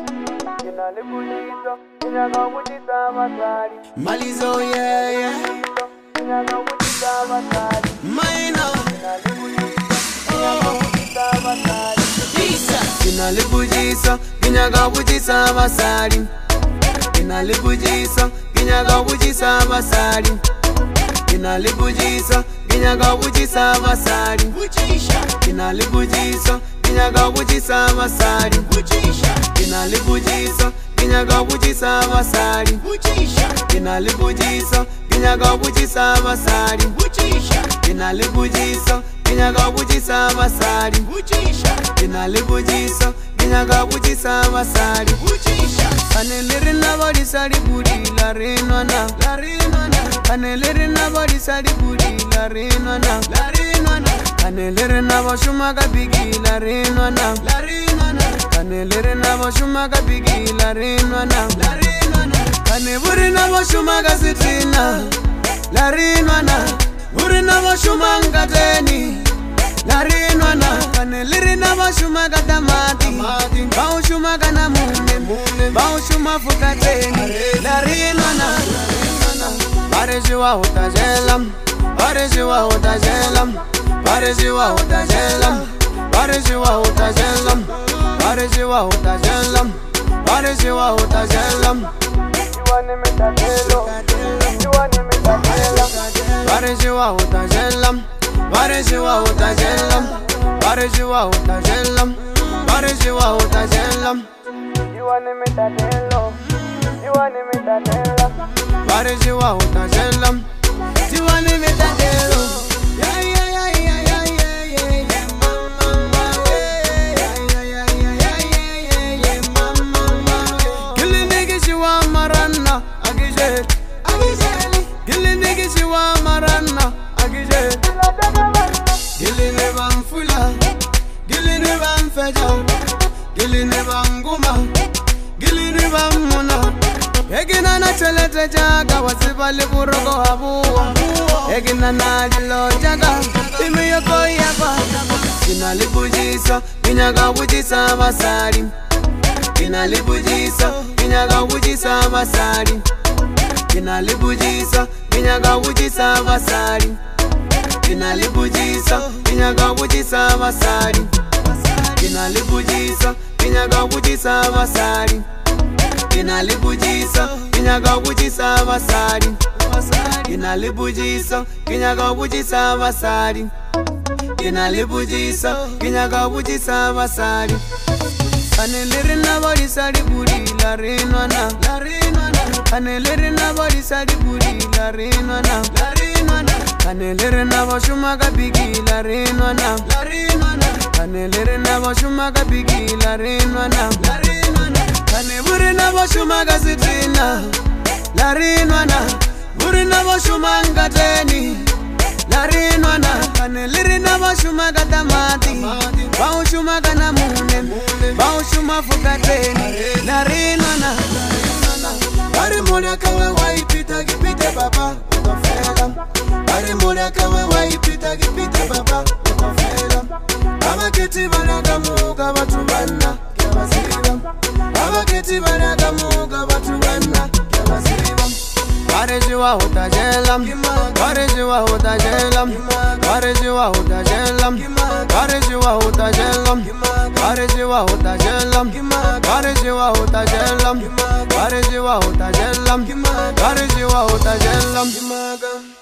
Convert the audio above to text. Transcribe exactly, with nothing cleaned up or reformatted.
Malizo, yeah, yeah. Maina. Kinalibujisa, kinyaga bujisa basari. Kinalibujisa, kinyaga bujisa basari. Kinalibujisa, kinyaga bujisa basari. Kinalibujisa, kinyaga bujisa basari. Kinalibujisa, kinyaga bujisa basari. Kinalibujisa, kinyaga bujisa basari. Kinalibujisa, kinyaga bujisa basari. Kinalibujisa, kinyaga bujisa basari. Kanelirina body sari budi la renwana, la renwana. Kanelirina body sari budi la renwana, la renwana. Kanelirina boshuma kabigi la renwana, la renwana. Kanelirina boshuma kabigi la renwana, la renwana. Kaneburina boshuma kasitina, la renwana. Burina boshuma ngateni, la renwana. Kanelirina boshuma katamati, baushuma kana mune, baushuma fukateni, la renwana. Parejiwa utajelam, parejiwa utajelam, parejiwa utajelam, parejiwa utajelam, parejiwa utajelam, parejiwa utajelam. Iwane metatelo, iwane metatelo. Parejiwa utajelam, parejiwa utajelam, parejiwa utajelam, parejiwa utajelam. Iwane metatelo, iwane metatelo. Parejiwa utajelam, iwane metatelo. Yeah yeah yeah yeah yeah yeah yeah yeah mama yeah yeah yeah yeah yeah yeah mama. Kilindigi shiwa marana agije agije. Kilindigi shiwa marana agije. Gilini bamfula, gilini bamfeja, gilini banguma, gilini bamuna. Egina na chelete jaga wasibali burogo habuwa. Egina na jilo jaga imi yoko yaba. Kinalibujisa, kinyaga bujisa basari. Kinalibujisa, kinyaga bujisa basari. Kinalibujisa, kinyaga bujisa basari. Kinalibujisa, kinyaga bujisa basari. Kinalibujisa, kinyaga bujisa basari. Kinalibujisa, kinyaga bujisa basari. Kinalibujisa, kinyaga bujisa basari. Kinalibujisa, kinyaga bujisa basari. Kanelirina body sari budi la renwana, la renwana. Kanelirina body sari budi la renwana, la renwana. Kanelirina boshuma kabigi la renwana, la renwana. Kanelirina boshuma kabigi la renwana, la renwana. Kaneburina boshuma kasitina, la renwana. Burina boshuma ngateni, la renwana. Kanelirina boshuma katamati, baushuma kana mune, baushuma fukateni, la renwana. Ari mola kawe waipita kipite baba utafela. Ari mola kawe waipita kipite baba utafela. Abaketi banagamuka batubana kyabasiba. Abaketi banagamuka batubana kyabasiba. Parejiwa utajelam, parejiwa utajelam, parejiwa utajelam, parejiwa utajelam, parejiwa utajelam, parejiwa utajelam, parejiwa utajelam, parejiwa utajelam.